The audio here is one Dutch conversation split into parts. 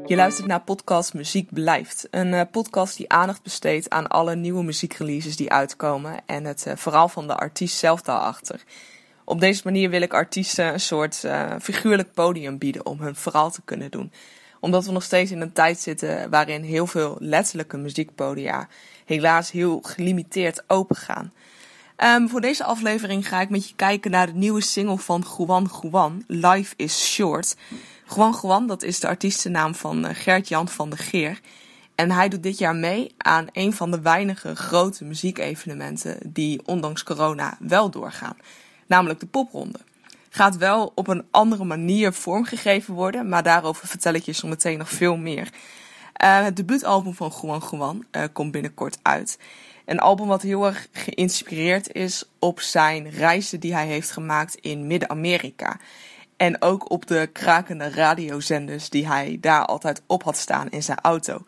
Je luistert naar podcast Muziek Blijft. Een podcast die aandacht besteedt aan alle nieuwe muziekreleases die uitkomen en het verhaal van de artiest zelf daarachter. Op deze manier wil ik artiesten een soort figuurlijk podium bieden om hun verhaal te kunnen doen. Omdat we nog steeds in een tijd zitten waarin heel veel letterlijke muziekpodia helaas heel gelimiteerd opengaan. Voor deze aflevering ga ik met je kijken naar de nieuwe single van Juan Juan, Life is Short. Juan Juan, dat is de artiestennaam van Gert-Jan van de Geer. En hij doet dit jaar mee aan een van de weinige grote muziekevenementen die ondanks corona wel doorgaan. Namelijk de popronde. Gaat wel op een andere manier vormgegeven worden, maar daarover vertel ik je zo meteen nog veel meer. Het debuutalbum van Juan Juan komt binnenkort uit. Een album wat heel erg geïnspireerd is op zijn reizen die hij heeft gemaakt in Midden-Amerika. En ook op de krakende radiozenders die hij daar altijd op had staan in zijn auto.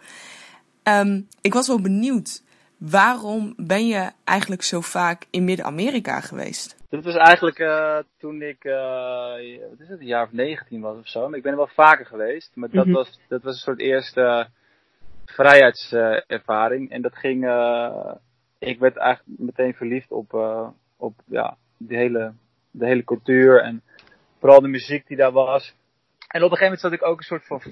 Ik was wel benieuwd, waarom ben je eigenlijk zo vaak in Midden-Amerika geweest? Dat was eigenlijk toen ik, wat is het, een jaar of 19 was of zo. Maar ik ben er wel vaker geweest. Maar dat was een soort eerste vrijheidservaring. En dat ging, ik werd eigenlijk meteen verliefd op de hele cultuur en vooral de muziek die daar was. En op een gegeven moment zat ik ook een soort van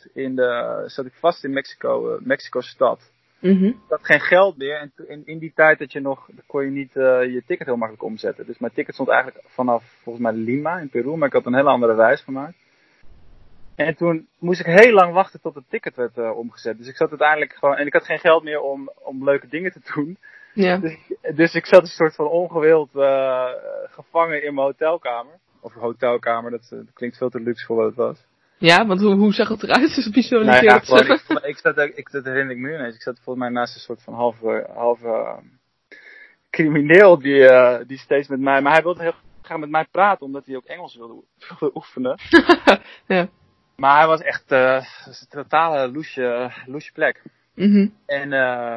vast in Mexico stad. Ik had geen geld meer en in die tijd kon je niet je ticket heel makkelijk omzetten. Dus mijn ticket stond eigenlijk vanaf volgens mij Lima in Peru, maar ik had een hele andere reis gemaakt. En toen moest ik heel lang wachten tot het ticket werd omgezet. Dus ik zat uiteindelijk gewoon, en ik had geen geld meer om leuke dingen te doen. Ja. Dus ik zat een soort van ongewild gevangen in mijn hotelkamer. Of hotelkamer, dat klinkt veel te luxe voor wat het was. Ja, want hoe zag het eruit? Dus visualiseer nou ja, dat herinner ik me nu ineens. Ik zat volgens mij naast een soort van halve crimineel die steeds met mij... Maar hij wilde heel graag met mij praten, omdat hij ook Engels wilde oefenen. Ja. Maar hij was echt een totale loesje plek. En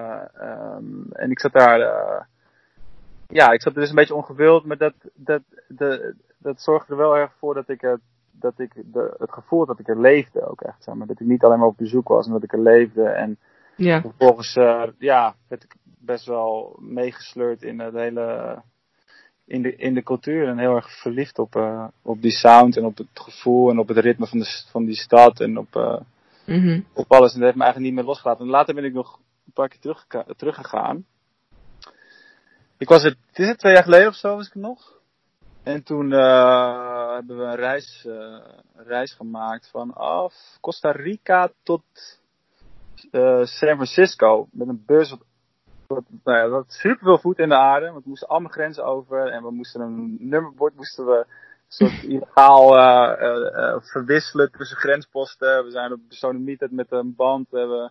ik zat daar... ik zat er dus een beetje ongewild, maar dat zorgde er wel erg voor dat ik het gevoel dat ik er leefde ook echt, zeg maar. Dat ik niet alleen maar op bezoek was, maar dat ik er leefde. En vervolgens werd ik best wel meegesleurd in het hele... In de cultuur en heel erg verliefd op die sound en op het gevoel en op het ritme van die stad en op alles. En dat heeft me eigenlijk niet meer losgelaten. En later ben ik nog een paar keer teruggegaan. Ik was het is het 2 jaar geleden of zo was ik er nog. En toen hebben we een reis gemaakt vanaf Costa Rica tot San Francisco. Met een bus wat super veel voet in de aarde. Want we moesten allemaal grenzen over. En we moesten een nummerbord een soort illegaal verwisselen tussen grensposten. We zijn op besodemieterd met een band. We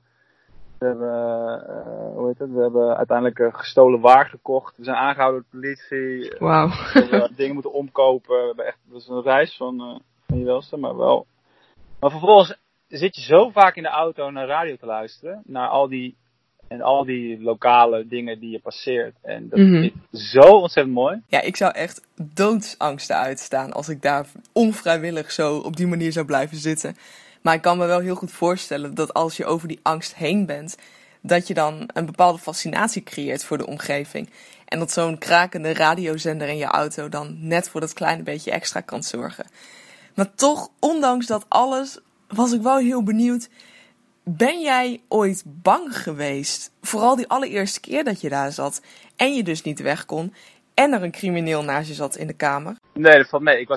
hebben uiteindelijk gestolen waar gekocht. We zijn aangehouden door de politie. Wauw. We hebben dingen moeten omkopen. We hebben echt, dat is een reis van je welste, maar wel. Maar vervolgens zit je zo vaak in de auto naar radio te luisteren. Naar al die lokale dingen die je passeert. En dat is zo ontzettend mooi. Ja, ik zou echt doodsangsten uitstaan als ik daar onvrijwillig zo op die manier zou blijven zitten. Maar ik kan me wel heel goed voorstellen dat als je over die angst heen bent, dat je dan een bepaalde fascinatie creëert voor de omgeving. En dat zo'n krakende radiozender in je auto dan net voor dat kleine beetje extra kan zorgen. Maar toch, ondanks dat alles, was ik wel heel benieuwd. Ben jij ooit bang geweest? Vooral die allereerste keer dat je daar zat en je dus niet weg kon en er een crimineel naast je zat in de kamer? Nee, dat valt mee. Ik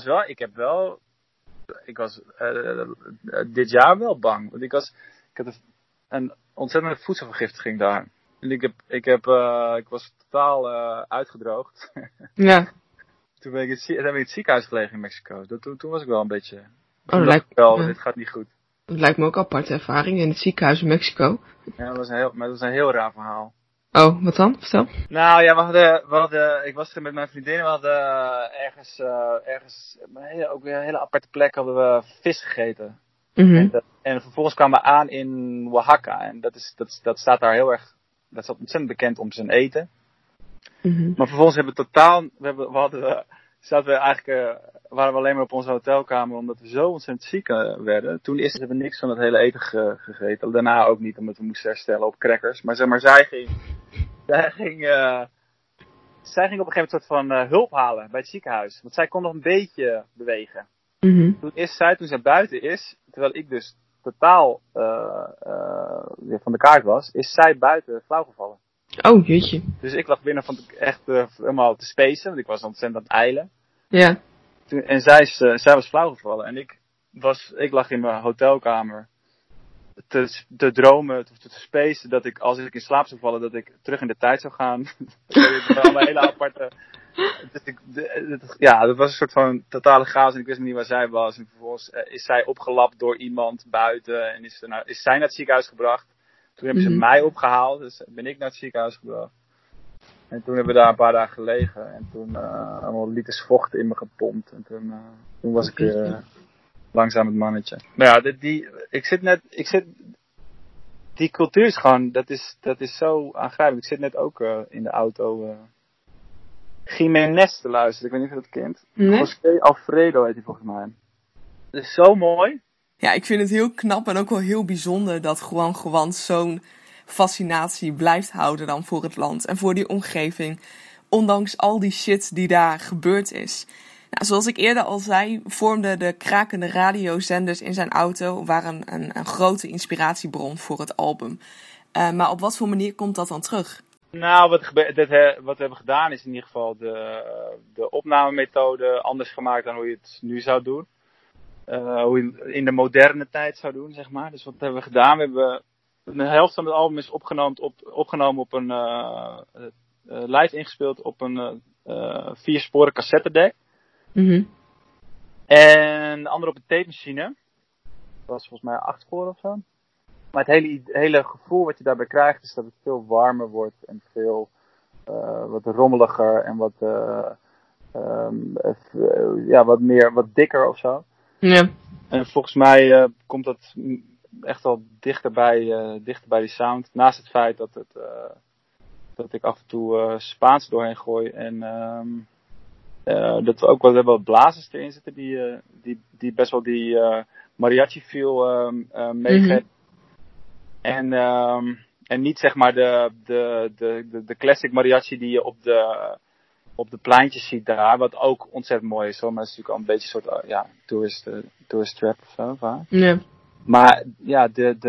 was dit jaar wel bang. Want ik had een ontzettende voedselvergiftiging daar. En ik was totaal uitgedroogd. Ja. Toen ben ik in het ziekenhuis gelegen in Mexico. Toen was ik wel een beetje... dit gaat niet goed. Het lijkt me ook een aparte ervaring in het ziekenhuis in Mexico. Ja, dat was een heel raar verhaal. Oh, wat dan? Vertel. Nou ja, ik was er met mijn vriendin. We hadden ergens ook weer een hele aparte plek hadden we vis gegeten. En vervolgens kwamen we aan in Oaxaca. En dat staat daar heel erg, dat staat ontzettend bekend om zijn eten. Maar vervolgens hebben we waren we alleen maar op onze hotelkamer omdat we zo ontzettend ziek werden. Toen eerst hebben we niks van het hele eten gegeten. Daarna ook niet, omdat we moesten herstellen op crackers. Maar zeg maar, zij ging op een gegeven moment een soort van hulp halen bij het ziekenhuis. Want zij kon nog een beetje bewegen. Mm-hmm. Toen zij buiten is, terwijl ik dus totaal van de kaart was, is zij buiten flauw gevallen. Oh, jeetje. Dus ik lag binnen van echt helemaal te spacen, want ik was ontzettend aan het eilen. Ja. En zij was flauw gevallen. En ik lag in mijn hotelkamer te dromen, te spacen, dat als ik in slaap zou vallen, dat ik terug in de tijd zou gaan. Dat was een hele aparte... dat was een soort van totale chaos en ik wist niet waar zij was. En vervolgens is zij opgelapt door iemand buiten en is zij naar het ziekenhuis gebracht. Toen hebben ze mij opgehaald, dus ben ik naar het ziekenhuis gebracht. En toen hebben we daar een paar dagen gelegen en toen allemaal liters vocht in me gepompt. En toen was ik langzaam het mannetje. Maar ja, die cultuur is gewoon, dat is zo aangrijpend. Ik zit net ook in de auto Jiménez te luisteren. Ik weet niet of je dat kent. Nee? José Alfredo heet hij volgens mij. Dat is zo mooi. Ja, ik vind het heel knap en ook wel heel bijzonder dat Juan Juan zo'n fascinatie blijft houden dan voor het land en voor die omgeving. Ondanks al die shit die daar gebeurd is. Nou, zoals ik eerder al zei, vormden de krakende radiozenders in zijn auto waren een grote inspiratiebron voor het album. Maar op wat voor manier komt dat dan terug? Nou, wat we hebben gedaan is in ieder geval de opnamemethode anders gemaakt dan hoe je het nu zou doen. Hoe je het in de moderne tijd zou doen, zeg maar. Dus wat hebben we gedaan? We hebben de helft van het album is opgenomen op een live ingespeeld op een 4-sporen cassettedek. Mm-hmm. En de andere op een tapemachine. Dat was volgens mij 8 sporen of zo. Maar het hele gevoel wat je daarbij krijgt is dat het veel warmer wordt en veel wat rommeliger en wat dikker of zo. Ja. En volgens mij komt dat echt wel dichter bij die sound. Naast het feit dat ik af en toe Spaans doorheen gooi en dat we ook wel hebben wat blazers erin zitten die best wel die mariachi feel meegeven. Mm-hmm. En niet zeg maar de classic mariachi die je op de pleintjes ziet daar, wat ook ontzettend mooi is hoor, maar het is natuurlijk al een beetje een soort tourist trap of zo. Vaak. Ja. Maar ja, je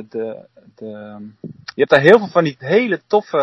hebt daar heel veel van die hele toffe,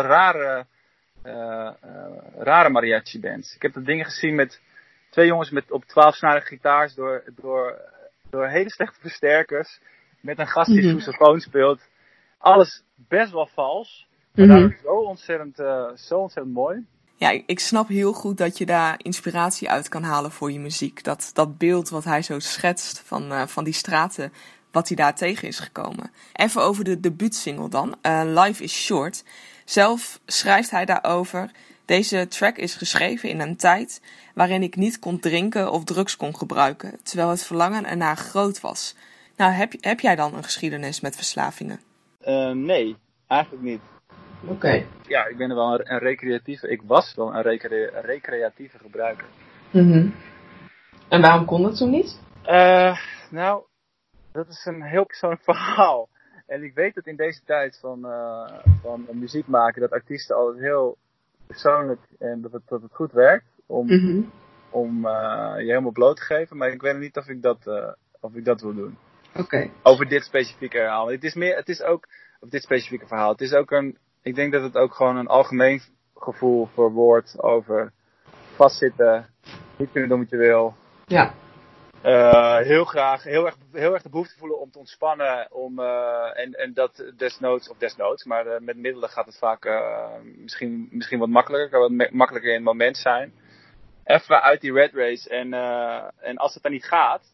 rare mariachi bands. Ik heb er dingen gezien met 2 jongens op 12-snarige gitaars door hele slechte versterkers, met een gast die sousaphone speelt. Alles best wel vals, maar daarom zo ontzettend mooi. Ja, ik snap heel goed dat je daar inspiratie uit kan halen voor je muziek. Dat beeld wat hij zo schetst van die straten, wat hij daar tegen is gekomen. Even over de debuutsingle dan, Life is Short. Zelf schrijft hij daarover: deze track is geschreven in een tijd waarin ik niet kon drinken of drugs kon gebruiken, terwijl het verlangen ernaar groot was. Nou, heb jij dan een geschiedenis met verslavingen? Nee, eigenlijk niet. Oké. Ja, ik ben er wel een recreatieve. Ik was wel een recreatieve gebruiker. Mm-hmm. En waarom kon dat toen niet? Nou, dat is een heel persoonlijk verhaal. En ik weet dat in deze tijd van muziek maken, dat artiesten altijd heel persoonlijk en dat het goed werkt om je helemaal bloot te geven. Maar ik weet niet of ik dat wil doen. Oké. Over dit specifieke verhaal. Het is ook dit specifieke verhaal. Het is ook ik denk dat het ook gewoon een algemeen gevoel verwoordt over vastzitten, niet kunnen doen wat je wil. Ja. Heel erg de behoefte voelen om te ontspannen, en dat desnoods, maar met middelen gaat het vaak misschien wat makkelijker in het moment zijn. Even uit die rat race en als het dan niet gaat,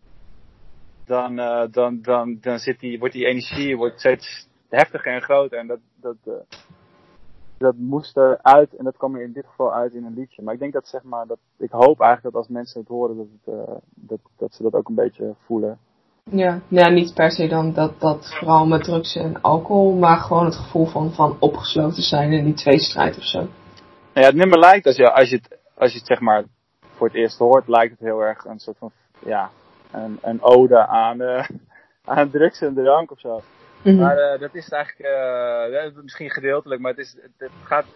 dan wordt die energie steeds heftiger en groter en dat moest eruit en dat kwam er in dit geval uit in een liedje. Maar ik denk dat ik hoop eigenlijk dat als mensen het horen dat ze dat ook een beetje voelen. Ja, niet per se dan dat vooral met drugs en alcohol, maar gewoon het gevoel van opgesloten zijn in die tweestrijd of zo. Nou ja, het nummer lijkt als je het zeg maar voor het eerst hoort, lijkt het heel erg een soort van, een ode aan drugs en drank of zo. Mm-hmm. Maar dat is eigenlijk, misschien gedeeltelijk, maar het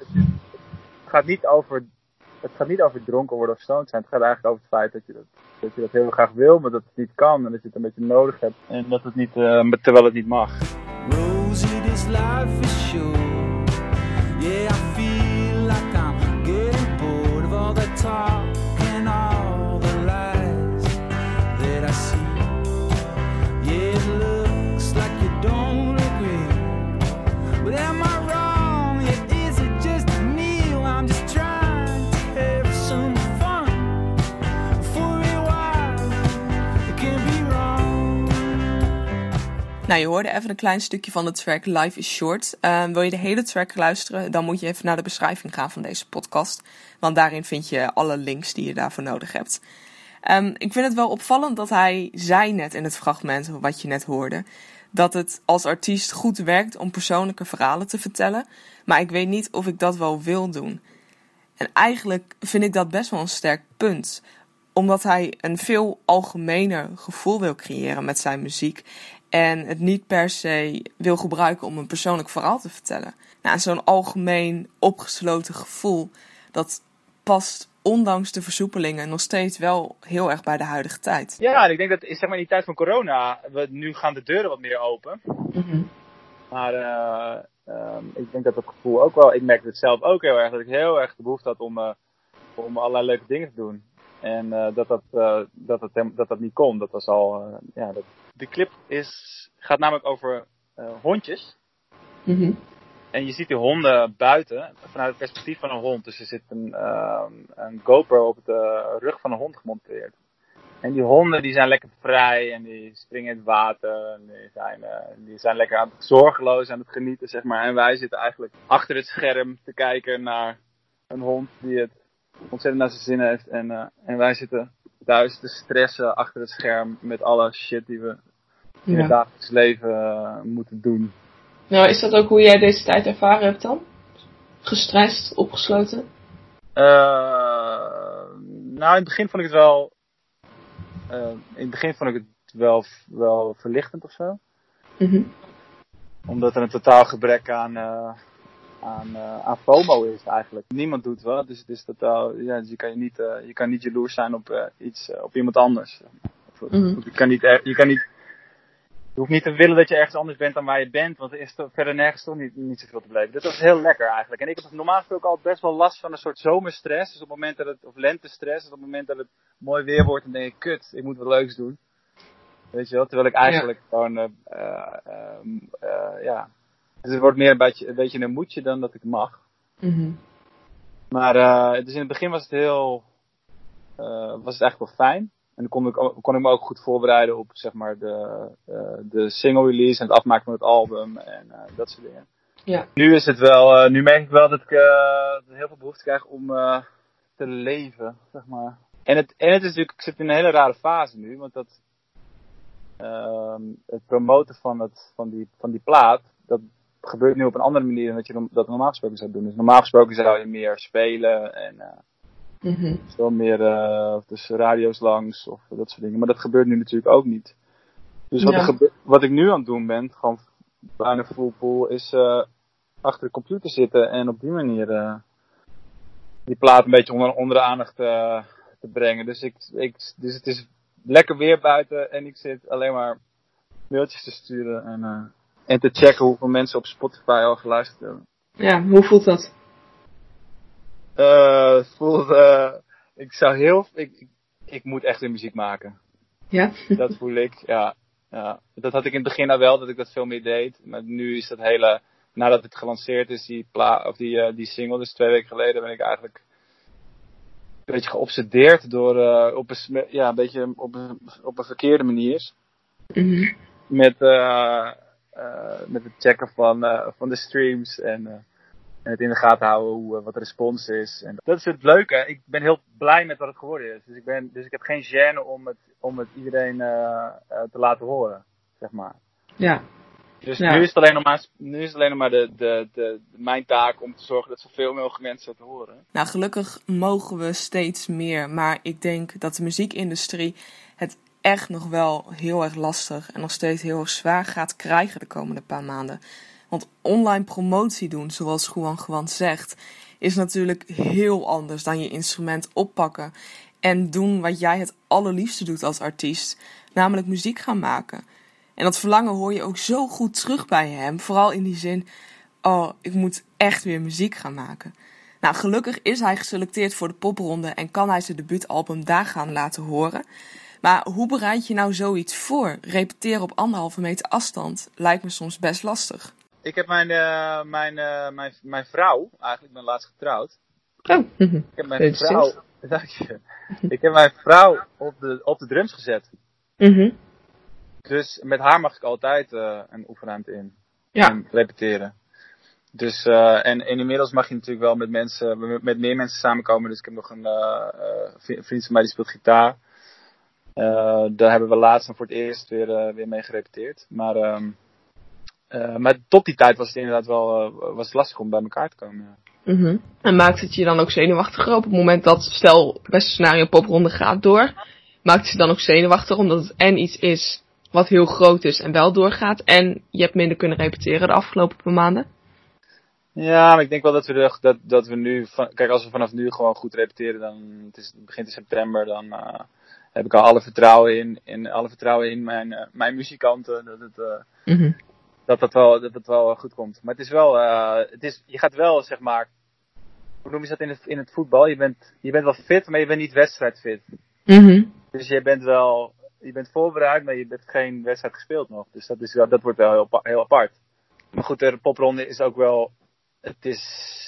gaat niet over dronken worden of stoned zijn. Het gaat eigenlijk over het feit dat je dat heel graag wil, maar dat het niet kan en dat je het een beetje nodig hebt. En dat het niet, terwijl het niet mag. Rosie, this life is short. Yeah, I feel like I'm getting bored of all the talk and all the lies that I see. Yeah, it looks like you don't agree. But am I wrong? Yeah, is it just me? Well, I'm just trying to have some fun. For a while, it can be wrong. Nou, je hoorde even een klein stukje van de track Life is Short. Wil je de hele track luisteren, dan moet je even naar de beschrijving gaan van deze podcast. Want daarin vind je alle links die je daarvoor nodig hebt. Ik vind het wel opvallend dat hij zei net in het fragment, wat je net hoorde, dat het als artiest goed werkt om persoonlijke verhalen te vertellen. Maar ik weet niet of ik dat wel wil doen. En eigenlijk vind ik dat best wel een sterk punt. Omdat hij een veel algemener gevoel wil creëren met zijn muziek. En het niet per se wil gebruiken om een persoonlijk verhaal te vertellen. Nou, zo'n algemeen opgesloten gevoel, dat past ondanks de versoepelingen nog steeds wel heel erg bij de huidige tijd. Ja, en ik denk dat zeg maar, in die tijd van corona, nu gaan de deuren wat meer open. Mm-hmm. Maar ik denk dat gevoel ook wel, ik merkte het zelf ook heel erg, dat ik heel erg de behoefte had om allerlei leuke dingen te doen. En dat niet kon. Dat was al, De clip gaat namelijk over hondjes. Mm-hmm. En je ziet die honden buiten, vanuit het perspectief van een hond. Dus er zit een GoPro op de rug van een hond gemonteerd. En die honden die zijn lekker vrij en die springen in het water. En die zijn lekker zorgeloos aan het genieten, zeg maar. En wij zitten eigenlijk achter het scherm te kijken naar een hond die het ontzettend naar zijn zin heeft. En wij zitten thuis te stressen achter het scherm met alle shit die we in het dagelijks leven moeten doen. Nou, is dat ook hoe jij deze tijd ervaren hebt dan? Gestrest, opgesloten? In het begin vond ik het wel... wel verlichtend of zo. Mm-hmm. Omdat er een totaal gebrek aan FOMO is eigenlijk. Niemand doet wat, dus het is totaal... dus je kan niet jaloers zijn op iemand anders. Mm-hmm. Je hoeft niet te willen dat je ergens anders bent dan waar je bent, want er is verder nergens toch niet zoveel te beleven. Dit was heel lekker eigenlijk. En ik heb normaal gesproken altijd best wel last van een soort zomerstress. Dus op het moment of lentestress, dus op het moment dat het mooi weer wordt, dan denk ik, kut, ik moet wat leuks doen. Weet je wel, terwijl ik eigenlijk gewoon, Dus het wordt meer een beetje een moedje dan dat ik mag. Mm-hmm. Maar, dus in het begin was het was het eigenlijk wel fijn. En dan kon ik me ook goed voorbereiden op zeg maar de single release en het afmaken van het album en dat soort dingen. Ja. Nu is het wel, nu merk ik wel dat ik heel veel behoefte krijg om te leven, zeg maar. En het is natuurlijk, ik zit in een hele rare fase nu, want het promoten van die plaat, dat gebeurt nu op een andere manier dan dat je dat normaal gesproken zou doen. Dus normaal gesproken zou je meer spelen en mm-hmm. Veel meer tussen radio's langs of dat soort dingen. Maar dat gebeurt nu natuurlijk ook niet. Dus wat ik nu aan het doen ben, gewoon bijna full is achter de computer zitten en op die manier die plaat een beetje onder de aandacht te brengen. Dus dus het is lekker weer buiten en ik zit alleen maar mailtjes te sturen en te checken hoeveel mensen op Spotify al geluisterd hebben. Ja, hoe voelt dat? Ik moet echt weer muziek maken. Ja? Dat voel ik, ja. Dat had ik in het begin al wel, dat ik dat veel meer deed. Maar nu is dat nadat het gelanceerd is, die single, dus 2 weken geleden, ben ik eigenlijk een beetje geobsedeerd door, een beetje op een verkeerde manier. Mm-hmm. Met het checken van de streams en het in de gaten houden wat de respons is. En dat is het leuke. Ik ben heel blij met wat het geworden is. Dus ik heb geen gêne om het iedereen te laten horen, zeg maar. Ja. Dus nu is het alleen nog maar mijn taak om te zorgen dat zoveel mogelijk mensen het horen. Nou, gelukkig mogen we steeds meer. Maar ik denk dat de muziekindustrie het echt nog wel heel erg lastig en nog steeds heel erg zwaar gaat krijgen de komende paar maanden. Want online promotie doen, zoals Juan gewoon zegt, is natuurlijk heel anders dan je instrument oppakken en doen wat jij het allerliefste doet als artiest, namelijk muziek gaan maken. En dat verlangen hoor je ook zo goed terug bij hem, vooral in die zin, oh, ik moet echt weer muziek gaan maken. Nou, gelukkig is hij geselecteerd voor de popronde en kan hij zijn debuutalbum daar gaan laten horen. Maar hoe bereid je nou zoiets voor? Repeteren op 1,5 meter afstand lijkt me soms best lastig. Ik heb mijn vrouw, eigenlijk, ik ben laatst getrouwd. Oh, ik heb mijn vrouw, dank je. Ik heb mijn vrouw op de drums gezet. Mm-hmm. Dus met haar mag ik altijd een oefenruimte in. Ja. En repeteren. Dus, en inmiddels mag je natuurlijk wel met meer mensen samenkomen. Dus ik heb nog een vriend van mij die speelt gitaar. Daar hebben we laatst voor het eerst weer mee gerepeteerd. Maar tot die tijd was het inderdaad wel was het lastig om bij elkaar te komen. Ja. Mm-hmm. En maakt het je dan ook zenuwachtiger op het moment dat, stel, beste scenario popronde gaat door, maakt het je dan ook zenuwachtig omdat het en iets is wat heel groot is en wel doorgaat en je hebt minder kunnen repeteren de afgelopen paar maanden? Ja, maar ik denk wel dat we nu, kijk, als we vanaf nu gewoon goed repeteren, dan het begint in september, dan heb ik al alle vertrouwen in mijn muzikanten dat het wel goed komt. Maar het is wel, je gaat wel, zeg maar, hoe noem je dat in het voetbal? Je bent wel fit, maar je bent niet wedstrijdfit. Mm-hmm. Dus je bent voorbereid, maar je hebt geen wedstrijd gespeeld nog. Dus dat wordt wel heel apart. Maar goed, de popronde is ook wel, het is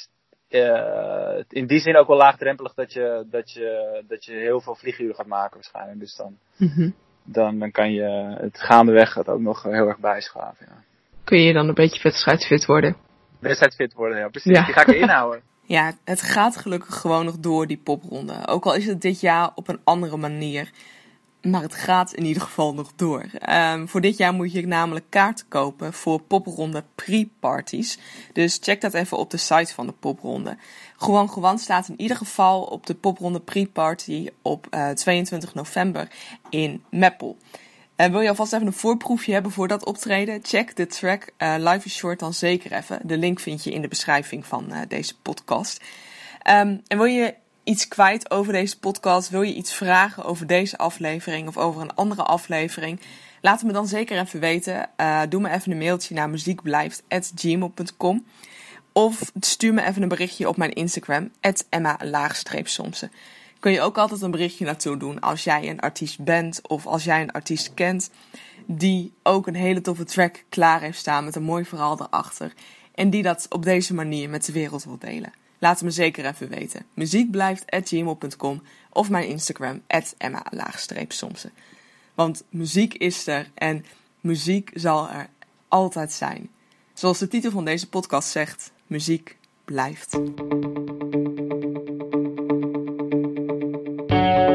in die zin ook wel laagdrempelig dat je heel veel vlieguren gaat maken waarschijnlijk. Dus dan kan je het gaandeweg het ook nog heel erg bijschaven. Ja. Kun je dan een beetje wedstrijdfit worden? Wedstrijdfit worden, ja, precies. Ja. Die ga ik erin houden. Ja, het gaat gelukkig gewoon nog door, die popronde. Ook al is het dit jaar op een andere manier. Maar het gaat in ieder geval nog door. Voor dit jaar moet je namelijk kaarten kopen voor popronde pre-parties. Dus check dat even op de site van de popronde. Gewoon staat in ieder geval op de popronde pre-party op 22 november in Meppel. Wil je alvast even een voorproefje hebben voor dat optreden? Check de track Life is Short dan zeker even. De link vind je in de beschrijving van deze podcast. En wil je iets kwijt over deze podcast? Wil je iets vragen over deze aflevering of over een andere aflevering? Laat het me dan zeker even weten. Doe me even een mailtje naar muziekblijft@gmail.com of stuur me even een berichtje op mijn Instagram @emma_somse. Kun je ook altijd een berichtje naartoe doen als jij een artiest bent of als jij een artiest kent die ook een hele toffe track klaar heeft staan met een mooi verhaal erachter en die dat op deze manier met de wereld wil delen. Laat het me zeker even weten. Muziekblijft@gmail.com of mijn Instagram @emma_somse. Want muziek is er en muziek zal er altijd zijn. Zoals de titel van deze podcast zegt, muziek blijft.